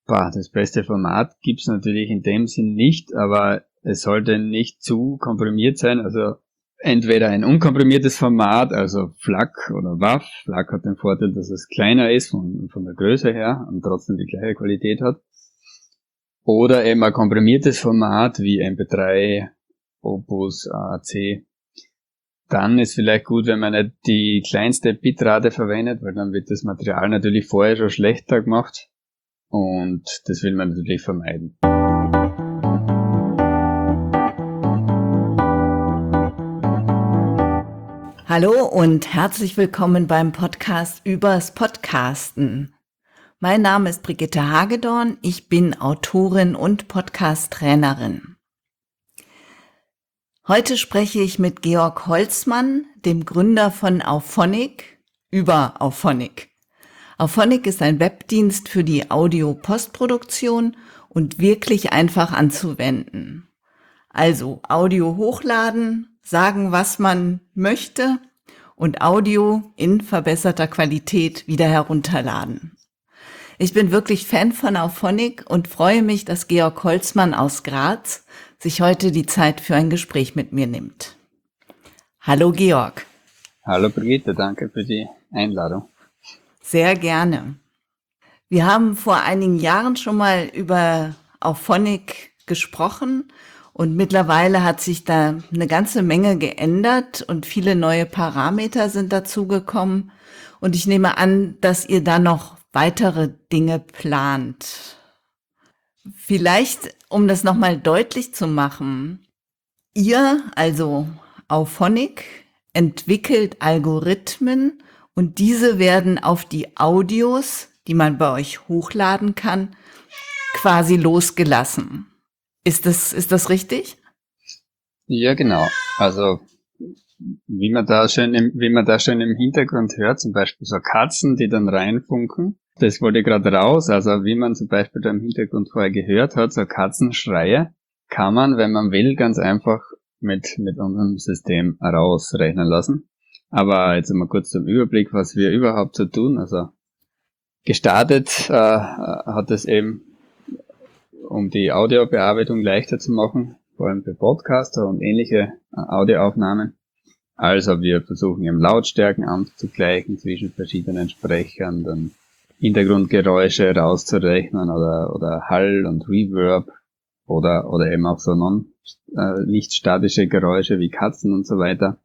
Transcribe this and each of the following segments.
Das beste Format gibt's natürlich in dem Sinn nicht, aber es sollte nicht zu komprimiert sein. Also entweder ein unkomprimiertes Format, also FLAC oder WAV. FLAC hat den Vorteil, dass es kleiner ist von der Größe her und trotzdem die gleiche Qualität hat. Oder eben ein komprimiertes Format wie MP3, Opus, AAC. Dann ist vielleicht gut, wenn man nicht die kleinste Bitrate verwendet, weil dann wird das Material natürlich vorher schon schlechter gemacht. Und das will man natürlich vermeiden. Hallo und herzlich willkommen beim Podcast übers Podcasten. Mein Name ist Brigitte Hagedorn, ich bin Autorin und Podcast-Trainerin. Heute spreche ich mit Georg Holzmann, dem Gründer von Auphonic, über Auphonic. Auphonic ist ein Webdienst für die Audio-Postproduktion und wirklich einfach anzuwenden. Also Audio hochladen, sagen, was man möchte und Audio in verbesserter Qualität wieder herunterladen. Ich bin wirklich Fan von Auphonic und freue mich, dass Georg Holzmann aus Graz sich heute die Zeit für ein Gespräch mit mir nimmt. Hallo Georg. Hallo Brigitte, danke für die Einladung. Sehr gerne. Wir haben vor einigen Jahren schon mal über Auphonic gesprochen und mittlerweile hat sich da eine ganze Menge geändert und viele neue Parameter sind dazugekommen. Und ich nehme an, dass ihr da noch weitere Dinge plant. Vielleicht, um das nochmal deutlich zu machen, ihr, also Auphonic, entwickelt Algorithmen und diese werden auf die Audios, die man bei euch hochladen kann, quasi losgelassen. Ist das richtig? Ja, genau. Also wie man da schön im Hintergrund hört, zum Beispiel so Katzen, die dann reinfunken. Das wollte gerade raus. Also wie man zum Beispiel da im Hintergrund vorher gehört hat, so Katzenschreie, kann man, wenn man will, ganz einfach mit unserem System rausrechnen lassen. Aber jetzt einmal kurz zum Überblick, was wir überhaupt so tun. Also gestartet hat es eben, um die Audiobearbeitung leichter zu machen, vor allem für Podcaster und ähnliche Audioaufnahmen. Also wir versuchen eben Lautstärken anzugleichen zwischen verschiedenen Sprechern, dann Hintergrundgeräusche rauszurechnen oder Hall und Reverb oder eben auch so nicht statische Geräusche wie Katzen und so weiter.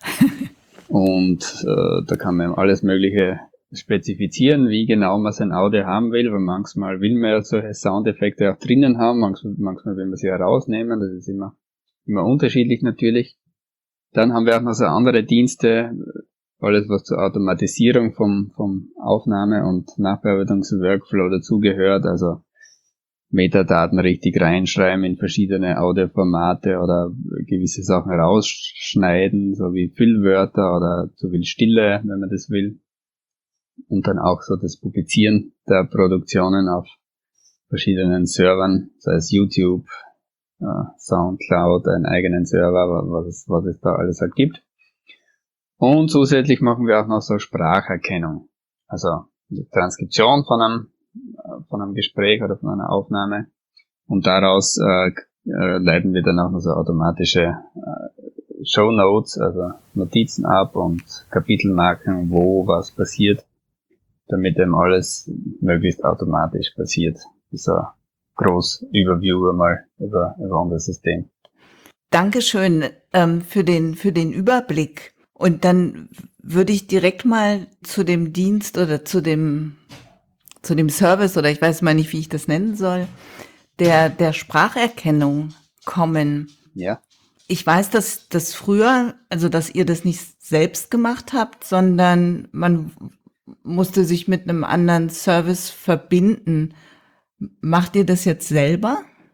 Und da kann man alles Mögliche spezifizieren, wie genau man sein Audio haben will, weil manchmal will man ja solche Soundeffekte auch drinnen haben, manchmal will man sie herausnehmen, das ist immer unterschiedlich natürlich. Dann haben wir auch noch so andere Dienste, alles was zur Automatisierung vom Aufnahme- und Nachbearbeitungsworkflow dazugehört, also Metadaten richtig reinschreiben in verschiedene Audioformate oder gewisse Sachen rausschneiden, so wie Füllwörter oder zu viel Stille, wenn man das will. Und dann auch so das Publizieren der Produktionen auf verschiedenen Servern, sei es YouTube, Soundcloud, einen eigenen Server, was es da alles halt gibt. Und zusätzlich machen wir auch noch so Spracherkennung. Also Transkription von einem Gespräch oder von einer Aufnahme. Und daraus leiten wir dann auch noch so automatische Shownotes, also Notizen ab und Kapitelmarken, wo was passiert, damit eben alles möglichst automatisch passiert. So groß Überview einmal über unser System. Dankeschön für den Überblick. Und dann würde ich direkt mal zu dem Dienst oder zu dem Service, oder ich weiß mal nicht, wie ich das nennen soll, der Spracherkennung kommen. Ja. Ich weiß, dass das früher, also dass ihr das nicht selbst gemacht habt, sondern man musste sich mit einem anderen Service verbinden. Macht ihr das jetzt selber?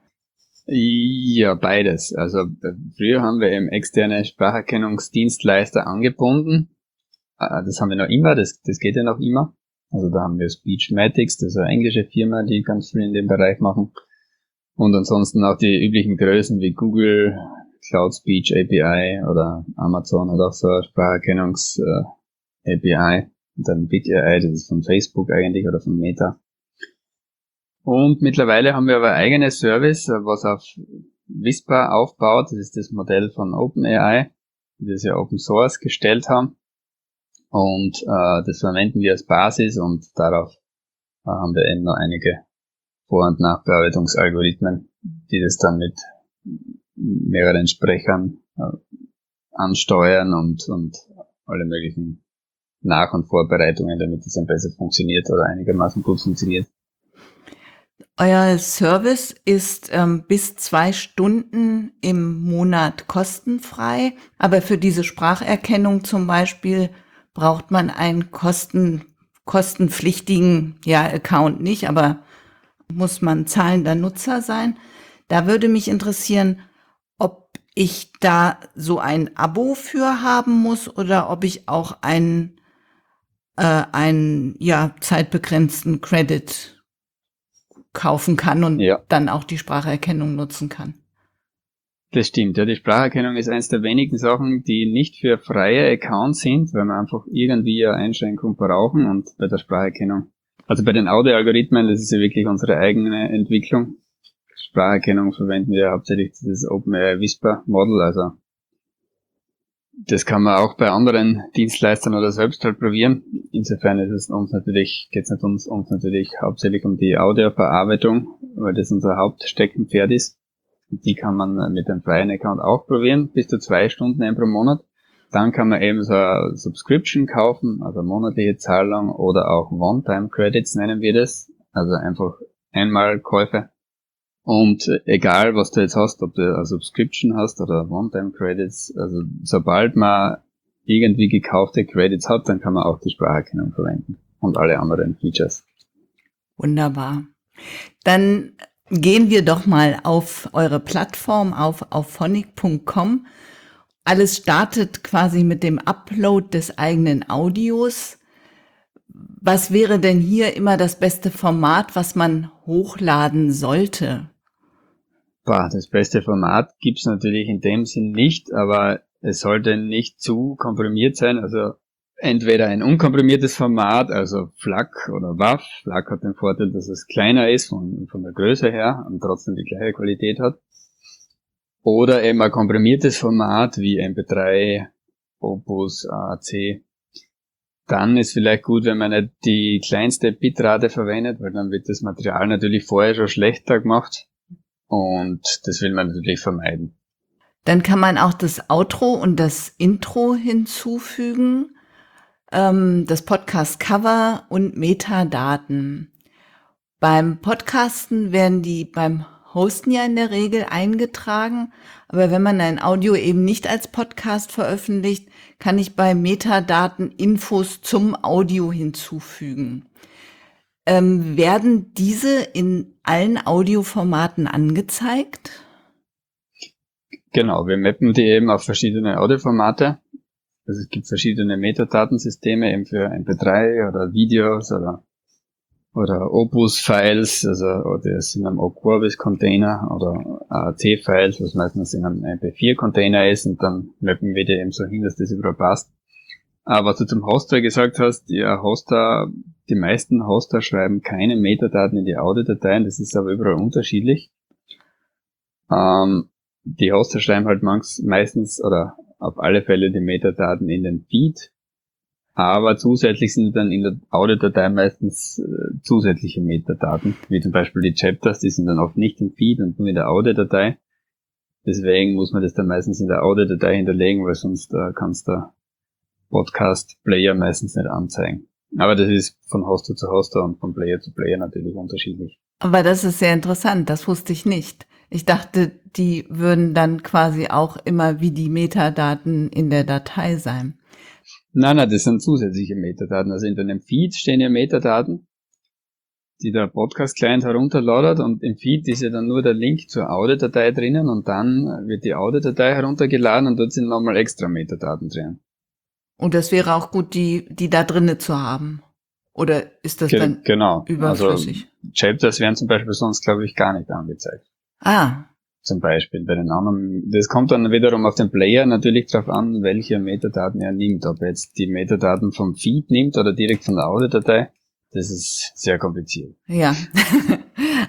Ja, beides. Also früher haben wir eben externe Spracherkennungsdienstleister angebunden. Das haben wir noch immer, das geht ja noch immer. Also da haben wir Speechmatics, das ist eine englische Firma, die ganz viel in dem Bereich machen. Und ansonsten auch die üblichen Größen wie Google, Cloud Speech API oder Amazon hat auch so eine Spracherkennungs API. Und dann BitAI, das ist von Facebook eigentlich oder von Meta. Und mittlerweile haben wir aber ein eigenes Service, was auf Whisper aufbaut. Das ist das Modell von OpenAI, die das ja Open Source gestellt haben. Und das verwenden wir als Basis und darauf haben wir eben noch einige Vor- und Nachbearbeitungsalgorithmen, die das dann mit mehreren Sprechern ansteuern und alle möglichen Nach- und Vorbereitungen, damit es dann besser funktioniert oder einigermaßen gut funktioniert. Euer Service ist bis 2 Stunden im Monat kostenfrei, aber für diese Spracherkennung zum Beispiel braucht man einen kostenpflichtigen, Account nicht, aber muss man zahlender Nutzer sein. Da würde mich interessieren, ob ich da so ein Abo für haben muss oder ob ich auch einen zeitbegrenzten Credit kaufen kann und Ja, dann auch die Spracherkennung nutzen kann. das stimmt. Ja, die Spracherkennung ist eines der wenigen Sachen, die nicht für freie Accounts sind, weil wir einfach irgendwie eine Einschränkung brauchen. Und bei der Spracherkennung, also bei den Audioalgorithmen, das ist ja wirklich unsere eigene Entwicklung. Spracherkennung verwenden wir hauptsächlich das OpenAI Whisper Model, also das kann man auch bei anderen Dienstleistern oder selbst halt probieren. Insofern ist es geht es uns natürlich hauptsächlich um die Audioverarbeitung, weil das unser Hauptsteckenpferd ist. Die kann man mit einem freien Account auch probieren, bis zu 2 Stunden pro Monat. Dann kann man eben so eine Subscription kaufen, also monatliche Zahlung oder auch One-Time-Credits nennen wir das. Also einfach Einmalkäufe. Und egal, was du jetzt hast, ob du eine Subscription hast oder One-Time-Credits, also sobald man irgendwie gekaufte Credits hat, dann kann man auch die Spracherkennung verwenden und alle anderen Features. Wunderbar. Dann gehen wir doch mal auf eure Plattform, auf phonic.com. Alles startet quasi mit dem Upload des eigenen Audios. Was wäre denn hier immer das beste Format, was man hochladen sollte? Das beste Format gibt's natürlich in dem Sinn nicht, aber es sollte nicht zu komprimiert sein. Also entweder ein unkomprimiertes Format, also FLAC oder WAV. FLAC hat den Vorteil, dass es kleiner ist von der Größe her und trotzdem die gleiche Qualität hat. Oder eben ein komprimiertes Format wie MP3, Opus, AAC. Dann ist vielleicht gut, wenn man nicht die kleinste Bitrate verwendet, weil dann wird das Material natürlich vorher schon schlechter gemacht. Und das will man natürlich vermeiden. Dann kann man auch das Outro und das Intro hinzufügen, das Podcast-Cover und Metadaten. Beim Podcasten werden die beim Hosten ja in der Regel eingetragen, aber wenn man ein Audio eben nicht als Podcast veröffentlicht, kann ich bei Metadaten Infos zum Audio hinzufügen. Werden diese in allen Audioformaten angezeigt? Genau, wir mappen die eben auf verschiedene Audioformate. Also es gibt verschiedene Metadatensysteme eben für MP3 oder Videos oder Opus-Files, also das in einem Orbis-Container oder AAC-Files, was meistens in einem MP4-Container ist, und dann mappen wir die eben so hin, dass das überall passt. Aber was du zum Hoster gesagt hast, die meisten Hoster schreiben keine Metadaten in die Audiodateien, das ist aber überall unterschiedlich. Die Hoster schreiben halt meistens oder auf alle Fälle die Metadaten in den Feed, aber zusätzlich sind dann in der Audiodatei meistens zusätzliche Metadaten, wie zum Beispiel die Chapters, die sind dann oft nicht im Feed und nur in der Audiodatei. Deswegen muss man das dann meistens in der Audiodatei hinterlegen, weil sonst kannst du Podcast-Player meistens nicht anzeigen. Aber das ist von Hoster zu Hoster und von Player zu Player natürlich unterschiedlich. Aber das ist sehr interessant, das wusste ich nicht. Ich dachte, die würden dann quasi auch immer wie die Metadaten in der Datei sein. Nein, das sind zusätzliche Metadaten. Also in deinem Feed stehen ja Metadaten, die der Podcast-Client herunterladet, und im Feed ist ja dann nur der Link zur Audiodatei drinnen und dann wird die Audiodatei heruntergeladen und dort sind nochmal extra Metadaten drin. Und das wäre auch gut, die da drinne zu haben. Oder ist das dann Genau. überflüssig? Also Chapters werden zum Beispiel sonst, glaube ich, gar nicht angezeigt. Zum Beispiel bei den anderen. Das kommt dann wiederum auf den Player natürlich drauf an, welche Metadaten er nimmt. Ob er jetzt die Metadaten vom Feed nimmt oder direkt von der Audiodatei, das ist sehr kompliziert. Ja.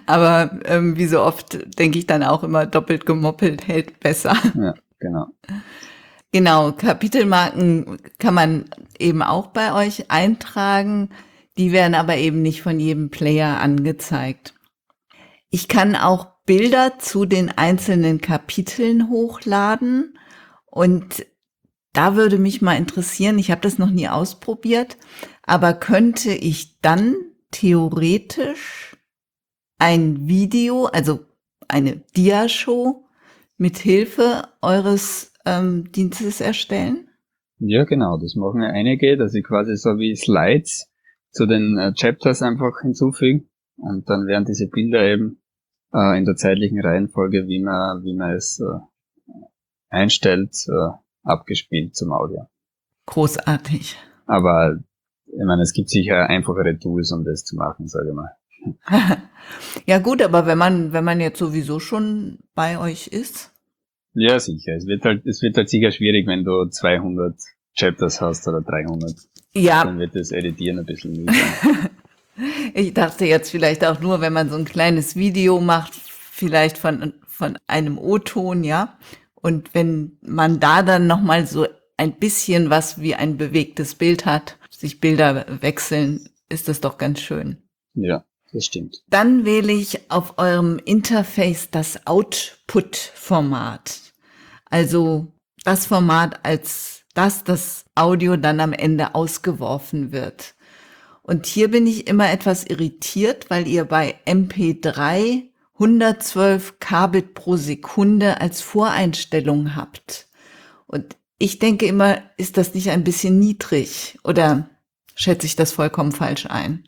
Aber wie so oft denke ich dann auch immer, doppelt gemoppelt hält besser. Ja, genau. Genau, Kapitelmarken kann man eben auch bei euch eintragen. Die werden aber eben nicht von jedem Player angezeigt. Ich kann auch Bilder zu den einzelnen Kapiteln hochladen und da würde mich mal interessieren, ich habe das noch nie ausprobiert, aber könnte ich dann theoretisch ein Video, also eine Diashow mit Hilfe eures Dienstes erstellen? Ja, genau, das machen ja einige, dass ich quasi so wie Slides zu den Chapters einfach hinzufügen und dann werden diese Bilder eben in der zeitlichen Reihenfolge, wie man es einstellt, abgespielt zum Audio. Großartig. Aber ich meine, es gibt sicher einfachere Tools, um das zu machen, sage ich mal. Ja gut, aber wenn man jetzt sowieso schon bei euch ist. Ja, sicher. Es wird halt sicher schwierig, wenn du 200 Chapters hast oder 300. Ja, Dann wird das Editieren ein bisschen mühsam. ich dachte jetzt vielleicht auch nur, wenn man so ein kleines Video macht, vielleicht von einem O-Ton, ja. Und wenn man da dann nochmal so ein bisschen was wie ein bewegtes Bild hat, sich Bilder wechseln, ist das doch ganz schön. Ja, das stimmt. Dann wähle ich auf eurem Interface das Output-Format. Also das Format, als das Audio dann am Ende ausgeworfen wird. Und hier bin ich immer etwas irritiert, weil ihr bei MP3 112 Kbit pro Sekunde als Voreinstellung habt. Und ich denke immer, ist das nicht ein bisschen niedrig? Oder schätze ich das vollkommen falsch ein?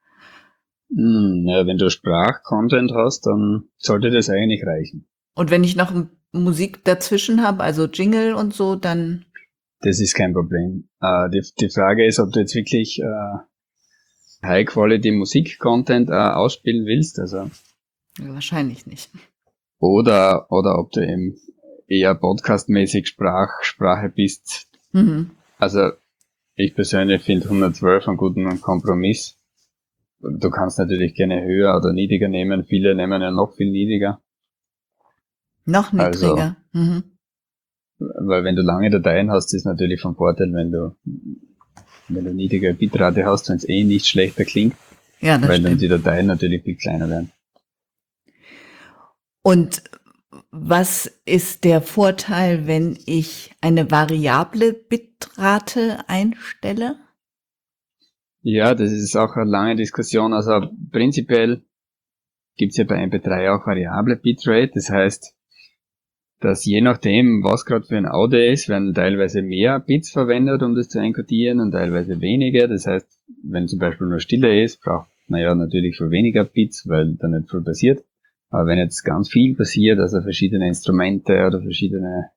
Ja, wenn du Sprachcontent hast, dann sollte das eigentlich reichen. Und wenn ich noch Musik dazwischen habe, also Jingle und so, dann... Das ist kein Problem. Die Frage ist, ob du jetzt wirklich High-Quality Musik-Content ausspielen willst, also Wahrscheinlich nicht. oder ob du eben eher podcastmäßig Sprache bist. Mhm. Also ich persönlich finde 112 einen guten Kompromiss. Du kannst natürlich gerne höher oder niedriger nehmen. Viele nehmen ja noch viel niedriger. Noch niedriger. Also, weil wenn du lange Dateien hast, ist natürlich von Vorteil, wenn du niedrige Bitrate hast, wenn es nicht schlechter klingt. Ja, das weil stimmt. dann die Dateien natürlich viel kleiner werden. Und was ist der Vorteil, wenn ich eine variable Bitrate einstelle? Ja, das ist auch eine lange Diskussion. Also prinzipiell gibt's ja bei MP3 auch variable Bitrate. Das heißt, dass je nachdem, was gerade für ein Audio ist, werden teilweise mehr Bits verwendet, um das zu encodieren und teilweise weniger. Das heißt, wenn zum Beispiel nur Stille ist, braucht man ja natürlich viel weniger Bits, weil da nicht viel passiert. Aber wenn jetzt ganz viel passiert, also verschiedene Instrumente oder verschiedene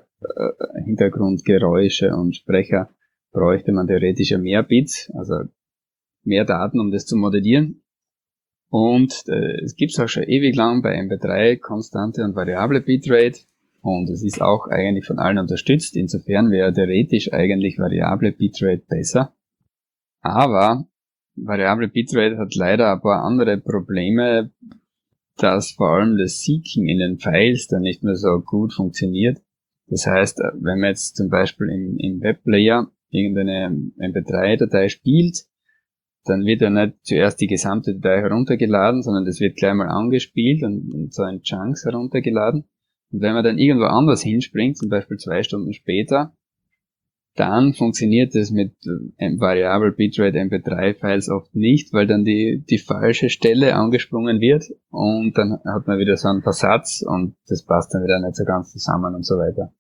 Hintergrundgeräusche und Sprecher, bräuchte man theoretisch ja mehr Bits, also mehr Daten, um das zu modellieren. Und es gibt's auch schon ewig lang bei MP3 konstante und variable Bitrate. Und es ist auch eigentlich von allen unterstützt. Insofern wäre theoretisch eigentlich variable Bitrate besser. Aber variable Bitrate hat leider ein paar andere Probleme, dass vor allem das Seeking in den Files dann nicht mehr so gut funktioniert. Das heißt, wenn man jetzt zum Beispiel im Webplayer irgendeine MP3-Datei spielt, dann wird ja nicht zuerst die gesamte Datei heruntergeladen, sondern das wird gleich mal angespielt und so in Chunks heruntergeladen. Und wenn man dann irgendwo anders hinspringt, zum Beispiel 2 Stunden später, dann funktioniert das mit Variable Bitrate MP3-Files oft nicht, weil dann die falsche Stelle angesprungen wird und dann hat man wieder so einen Versatz und das passt dann wieder nicht so ganz zusammen und so weiter.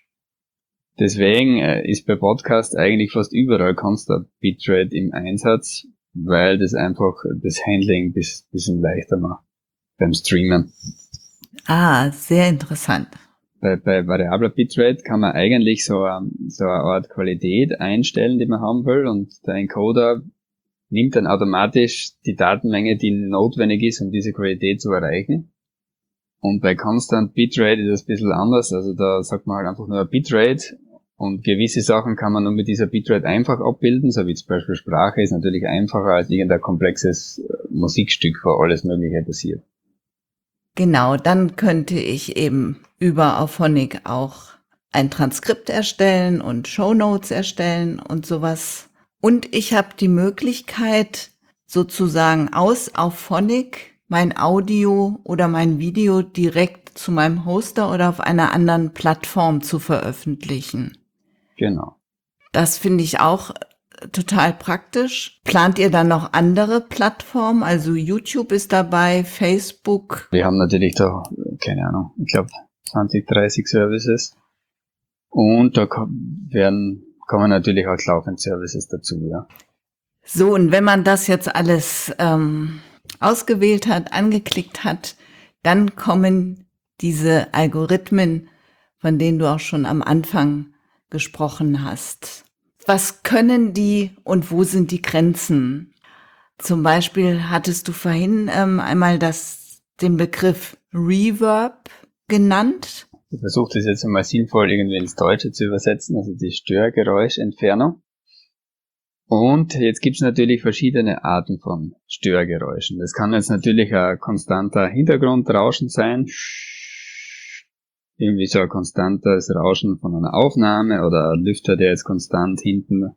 Deswegen ist bei Podcast eigentlich fast überall Constant Bitrate im Einsatz, weil das einfach das Handling bisschen leichter macht beim Streamen. Ah, sehr interessant. Bei variabler Bitrate kann man eigentlich so eine Art Qualität einstellen, die man haben will, und der Encoder nimmt dann automatisch die Datenmenge, die notwendig ist, um diese Qualität zu erreichen. Und bei Constant Bitrate ist das ein bisschen anders, also da sagt man halt einfach nur Bitrate und gewisse Sachen kann man nur mit dieser Bitrate einfach abbilden, so wie zum Beispiel Sprache ist natürlich einfacher als irgendein komplexes Musikstück, wo alles Mögliche passiert. Genau, dann könnte ich eben über Auphonic auch ein Transkript erstellen und Shownotes erstellen und sowas. Und ich habe die Möglichkeit, sozusagen aus Auphonic mein Audio oder mein Video direkt zu meinem Hoster oder auf einer anderen Plattform zu veröffentlichen. Genau. Das finde ich auch total praktisch. Plant ihr dann noch andere Plattformen? Also YouTube ist dabei, Facebook. Wir haben natürlich da, keine Ahnung, ich glaube 20, 30 Services. Und da kommen natürlich auch laufend Services dazu, ja. So, und wenn man das jetzt alles ausgewählt hat, angeklickt hat, dann kommen diese Algorithmen, von denen du auch schon am Anfang gesprochen hast. Was können die und wo sind die Grenzen? Zum Beispiel hattest du vorhin einmal den Begriff Reverb genannt. Ich versuche das jetzt einmal sinnvoll irgendwie ins Deutsche zu übersetzen, also die Störgeräuschentfernung. Und jetzt gibt es natürlich verschiedene Arten von Störgeräuschen. Das kann jetzt natürlich ein konstanter Hintergrundrauschen sein, irgendwie so ein konstantes Rauschen von einer Aufnahme oder ein Lüfter, der jetzt konstant hinten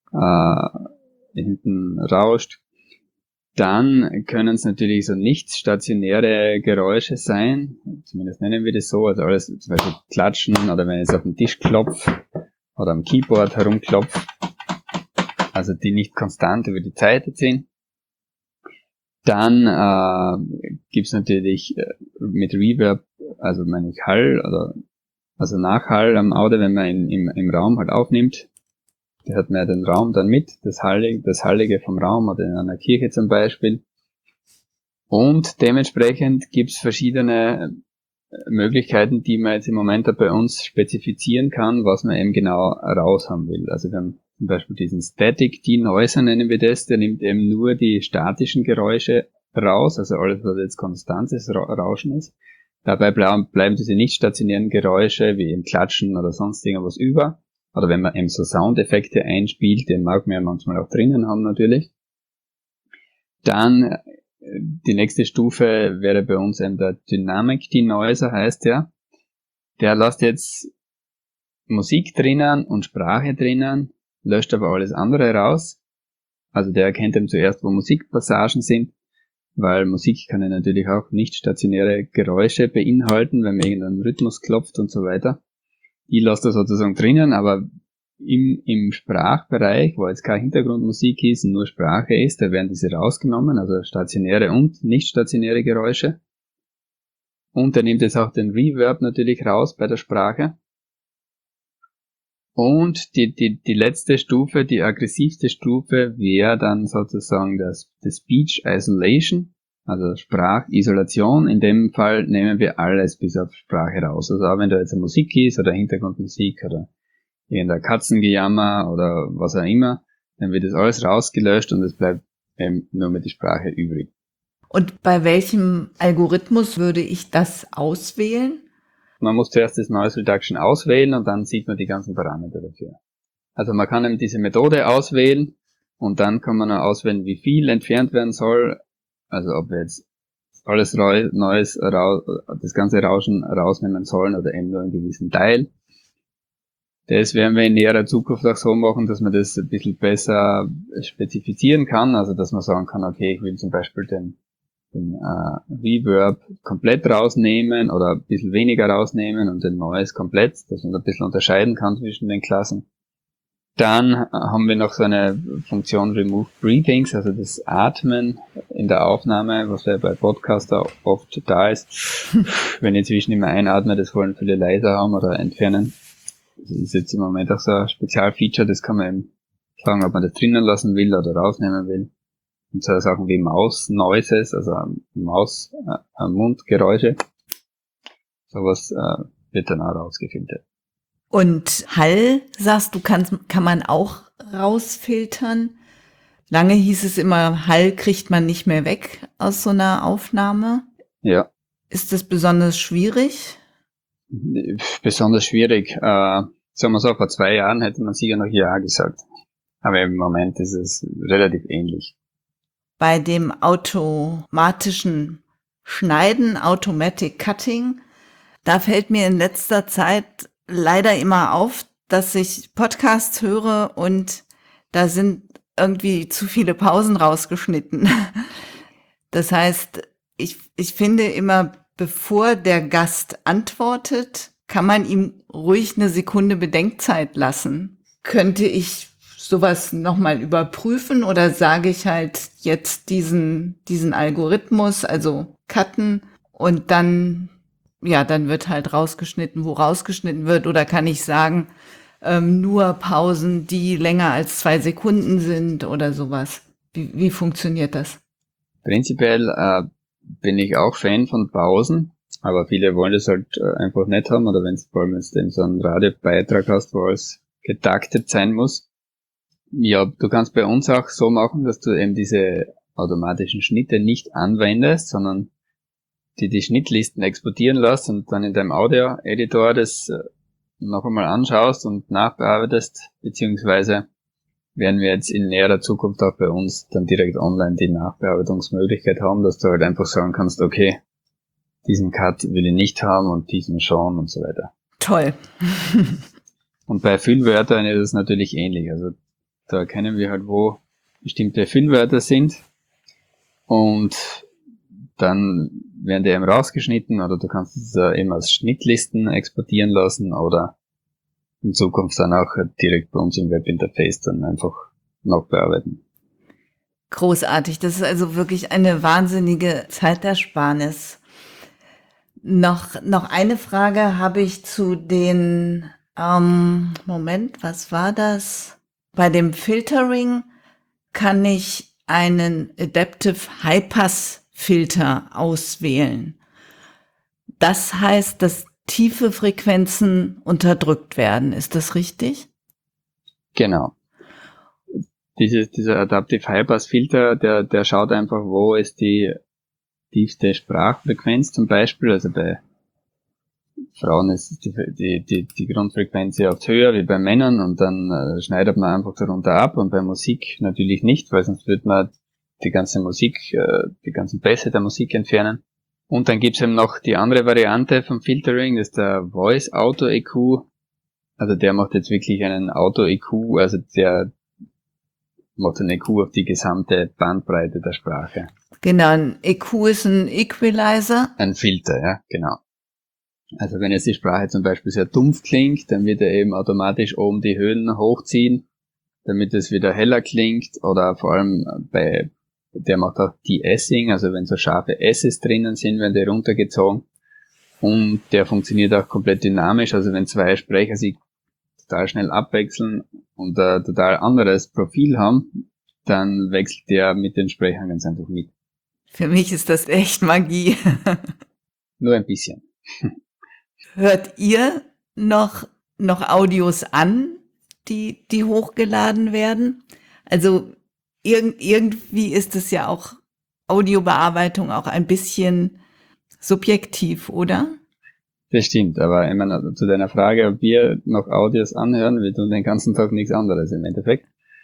rauscht. Dann können es natürlich so nicht stationäre Geräusche sein, zumindest nennen wir das so, also alles zum Beispiel Klatschen oder wenn ich jetzt auf den Tisch klopfe oder am Keyboard herumklopfe, also die nicht konstant über die Zeit ziehen. Dann gibt's natürlich mit Reverb, also meine ich Hall oder also Nachhall am Audio, wenn man im Raum halt aufnimmt. Der hat man ja den Raum dann mit, das Hallige vom Raum oder in einer Kirche zum Beispiel. Und dementsprechend gibt's verschiedene Möglichkeiten, die man jetzt im Moment bei uns spezifizieren kann, was man eben genau raus haben will. Also wir haben zum Beispiel diesen Static Denoiser nennen wir das, der nimmt eben nur die statischen Geräusche raus, also alles, was jetzt konstantes Rauschen ist. Dabei bleiben diese nicht stationären Geräusche, wie eben Klatschen oder sonst irgendwas über. Oder wenn man eben so Soundeffekte einspielt, den mag man ja manchmal auch drinnen haben natürlich. Dann die nächste Stufe wäre bei uns eben der Dynamic Denoiser, heißt der. Der lässt jetzt Musik drinnen und Sprache drinnen, löscht aber alles andere raus. Also der erkennt eben zuerst, wo Musikpassagen sind, weil Musik kann ja natürlich auch nicht stationäre Geräusche beinhalten, wenn man irgendeinen Rhythmus klopft und so weiter. Die lässt er sozusagen drinnen, aber im Sprachbereich, wo jetzt keine Hintergrundmusik ist, nur Sprache ist, da werden diese rausgenommen, also stationäre und nicht stationäre Geräusche. Und er nimmt jetzt auch den Reverb natürlich raus bei der Sprache. Und die letzte Stufe, die aggressivste Stufe, wäre dann sozusagen das Speech Isolation, also Sprachisolation. In dem Fall nehmen wir alles bis auf Sprache raus. Also auch wenn da jetzt eine Musik ist oder Hintergrundmusik oder irgendein Katzengejammer oder was auch immer, dann wird das alles rausgelöscht und es bleibt eben nur mit die Sprache übrig. Und bei welchem Algorithmus würde ich das auswählen? Man muss zuerst das Noise Reduction auswählen und dann sieht man die ganzen Parameter dafür. Also man kann eben diese Methode auswählen und dann kann man auch auswählen, wie viel entfernt werden soll. Also ob wir jetzt alles Neues, das ganze Rauschen rausnehmen sollen oder eben nur einen gewissen Teil. Das werden wir in näherer Zukunft auch so machen, dass man das ein bisschen besser spezifizieren kann. Also dass man sagen kann, okay, ich will zum Beispiel den Reverb komplett rausnehmen oder ein bisschen weniger rausnehmen und den Noise komplett, dass man ein bisschen unterscheiden kann zwischen den Klassen. Dann haben wir noch so eine Funktion Remove Breathings, also das Atmen in der Aufnahme, was ja bei Podcaster oft da ist. Wenn ich zwischen immer einatme, das wollen viele leiser haben oder entfernen. Das ist jetzt im Moment auch so ein Spezialfeature, das kann man eben sagen, ob man das drinnen lassen will oder rausnehmen will. Und so Sachen wie Maus-Noises, also Mundgeräusche. Sowas wird dann auch rausgefiltert. Und Hall, sagst du, kann man auch rausfiltern? Lange hieß es immer, Hall kriegt man nicht mehr weg aus so einer Aufnahme. Ja. Ist das besonders schwierig? Besonders schwierig. Sagen wir so, vor 2 Jahren hätte man sicher noch ja gesagt. Aber im Moment ist es relativ ähnlich. Bei dem automatischen Schneiden, Automatic Cutting. Da fällt mir in letzter Zeit leider immer auf, dass ich Podcasts höre und da sind irgendwie zu viele Pausen rausgeschnitten. Das heißt, ich finde immer, bevor der Gast antwortet, kann man ihm ruhig eine Sekunde Bedenkzeit lassen. Könnte ich sowas nochmal überprüfen oder sage ich halt jetzt diesen Algorithmus, also cutten und dann, ja, dann wird halt rausgeschnitten, wo rausgeschnitten wird, oder kann ich sagen, nur Pausen, die länger als 2 Sekunden sind oder sowas. Wie funktioniert das? Prinzipiell bin ich auch Fan von Pausen, aber viele wollen das halt einfach nicht haben, oder wenn es vor allem jetzt eben so einen Radiobeitrag hast, wo alles getaktet sein muss. Ja, du kannst bei uns auch so machen, dass du eben diese automatischen Schnitte nicht anwendest, sondern die Schnittlisten exportieren lässt und dann in deinem Audio-Editor das noch einmal anschaust und nachbearbeitest, beziehungsweise werden wir jetzt in näherer Zukunft auch bei uns dann direkt online die Nachbearbeitungsmöglichkeit haben, dass du halt einfach sagen kannst, okay, diesen Cut will ich nicht haben und diesen schon und so weiter. Toll. Und bei Füllwörtern ist es natürlich ähnlich. Also da erkennen wir halt, wo bestimmte Füllwörter sind und dann werden die eben rausgeschnitten oder du kannst es eben als Schnittlisten exportieren lassen oder in Zukunft dann auch direkt bei uns im Webinterface dann einfach nachbearbeiten. Großartig. Das ist also wirklich eine wahnsinnige Zeitersparnis. Noch eine Frage habe ich zu den, Moment, was war das? Bei dem Filtering kann ich einen Adaptive High Pass Filter auswählen. Das heißt, dass tiefe Frequenzen unterdrückt werden. Ist das richtig? Genau. Dieser Adaptive High Pass Filter, der schaut einfach, wo ist die tiefste Sprachfrequenz zum Beispiel. Also bei Frauen ist die Grundfrequenz ja oft höher wie bei Männern und dann schneidet man einfach darunter ab und bei Musik natürlich nicht, weil sonst wird man die ganze Musik, die ganzen Bässe der Musik entfernen. Und dann gibt's eben noch die andere Variante vom Filtering, das ist der Voice Auto EQ. Also der macht jetzt wirklich einen Auto EQ, also der macht einen EQ auf die gesamte Bandbreite der Sprache. Genau, ein EQ ist ein Equalizer. Ein Filter, ja, genau. Also wenn jetzt die Sprache zum Beispiel sehr dumpf klingt, dann wird er eben automatisch oben die Höhen hochziehen, damit es wieder heller klingt, oder vor allem der macht auch De-Essing, also wenn so scharfe S's drinnen sind, werden die runtergezogen. Und der funktioniert auch komplett dynamisch, also wenn zwei Sprecher sich total schnell abwechseln und ein total anderes Profil haben, dann wechselt der mit den Sprechern ganz einfach mit. Für mich ist das echt Magie. Nur ein bisschen. Hört ihr noch Audios an, die hochgeladen werden? Also irgendwie ist es ja auch Audiobearbeitung auch ein bisschen subjektiv, oder? Das stimmt, aber ich meine, zu deiner Frage, ob wir noch Audios anhören, wir tun den ganzen Tag nichts anderes im Endeffekt.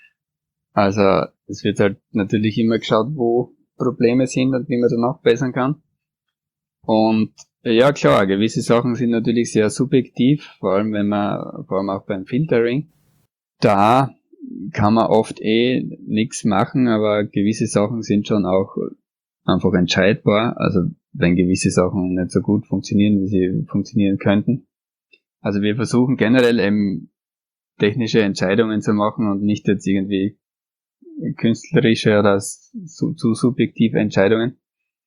Also es wird halt natürlich immer geschaut, wo Probleme sind und wie man dann nachbessern kann. Und ja klar, gewisse Sachen sind natürlich sehr subjektiv, vor allem auch beim Filtering. Da kann man oft nichts machen, aber gewisse Sachen sind schon auch einfach entscheidbar. Also wenn gewisse Sachen nicht so gut funktionieren, wie sie funktionieren könnten. Also wir versuchen generell eben technische Entscheidungen zu machen und nicht jetzt irgendwie künstlerische oder zu subjektive Entscheidungen.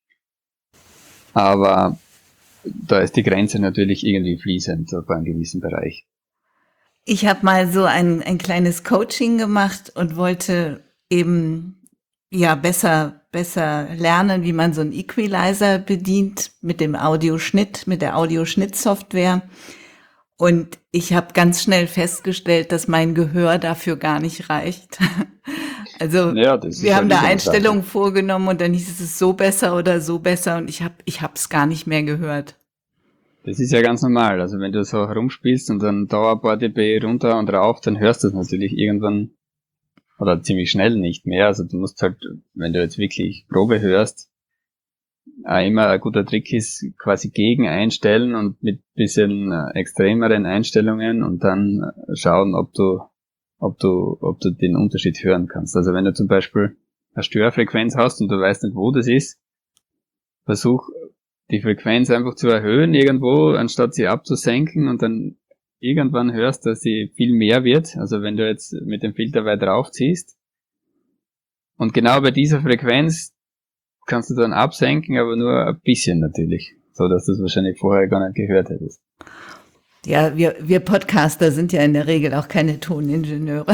Aber da ist die Grenze natürlich irgendwie fließend, so bei einem gewissen Bereich. Ich habe mal so ein kleines Coaching gemacht und wollte eben ja besser lernen, wie man so einen Equalizer bedient mit der Audioschnittsoftware. Und ich habe ganz schnell festgestellt, dass mein Gehör dafür gar nicht reicht. Also ja, wir haben da Einstellungen vorgenommen und dann hieß es so besser oder so besser und ich hab es gar nicht mehr gehört. Das ist ja ganz normal. Also wenn du so herumspielst und dann dauert ein paar dB runter und rauf, dann hörst du es natürlich irgendwann oder ziemlich schnell nicht mehr. Also du musst halt, wenn du jetzt wirklich Probe hörst, auch immer ein guter Trick ist, quasi gegen einstellen und mit bisschen extremeren Einstellungen und dann schauen, ob du den Unterschied hören kannst. Also wenn du zum Beispiel eine Störfrequenz hast und du weißt nicht, wo das ist, versuch die Frequenz einfach zu erhöhen irgendwo, anstatt sie abzusenken, und dann irgendwann hörst, dass sie viel mehr wird. Also wenn du jetzt mit dem Filter weit raufziehst und genau bei dieser Frequenz kannst du dann absenken, aber nur ein bisschen natürlich, so dass du es wahrscheinlich vorher gar nicht gehört hättest. Ja, wir Podcaster sind ja in der Regel auch keine Toningenieure.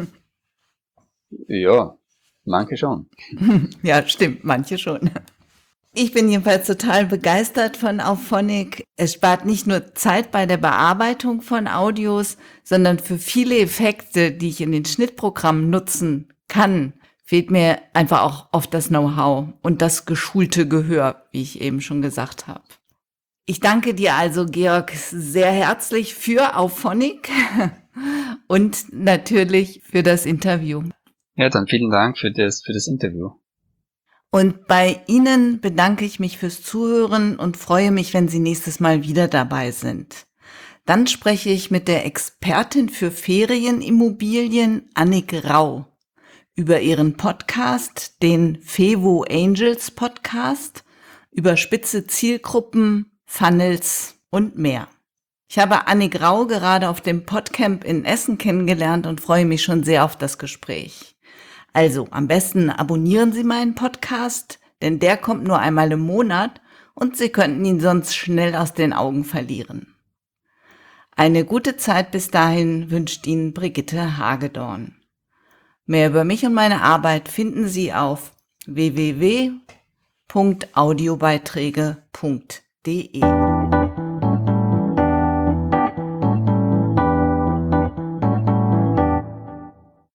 Ja, manche schon. Ja, stimmt, manche schon. Ich bin jedenfalls total begeistert von Auphonic. Es spart nicht nur Zeit bei der Bearbeitung von Audios, sondern für viele Effekte, die ich in den Schnittprogrammen nutzen kann, fehlt mir einfach auch oft das Know-how und das geschulte Gehör, wie ich eben schon gesagt habe. Ich danke dir also, Georg, sehr herzlich für Auphonic und natürlich für das Interview. Ja, dann vielen Dank für das Interview. Und bei Ihnen bedanke ich mich fürs Zuhören und freue mich, wenn Sie nächstes Mal wieder dabei sind. Dann spreche ich mit der Expertin für Ferienimmobilien, Annik Rau, über ihren Podcast, den Fevo Angels Podcast, über spitze Zielgruppen, Funnels und mehr. Ich habe Annik Rau gerade auf dem Podcamp in Essen kennengelernt und freue mich schon sehr auf das Gespräch. Also am besten abonnieren Sie meinen Podcast, denn der kommt nur einmal im Monat und Sie könnten ihn sonst schnell aus den Augen verlieren. Eine gute Zeit bis dahin wünscht Ihnen Brigitte Hagedorn. Mehr über mich und meine Arbeit finden Sie auf www.audiobeiträge.de.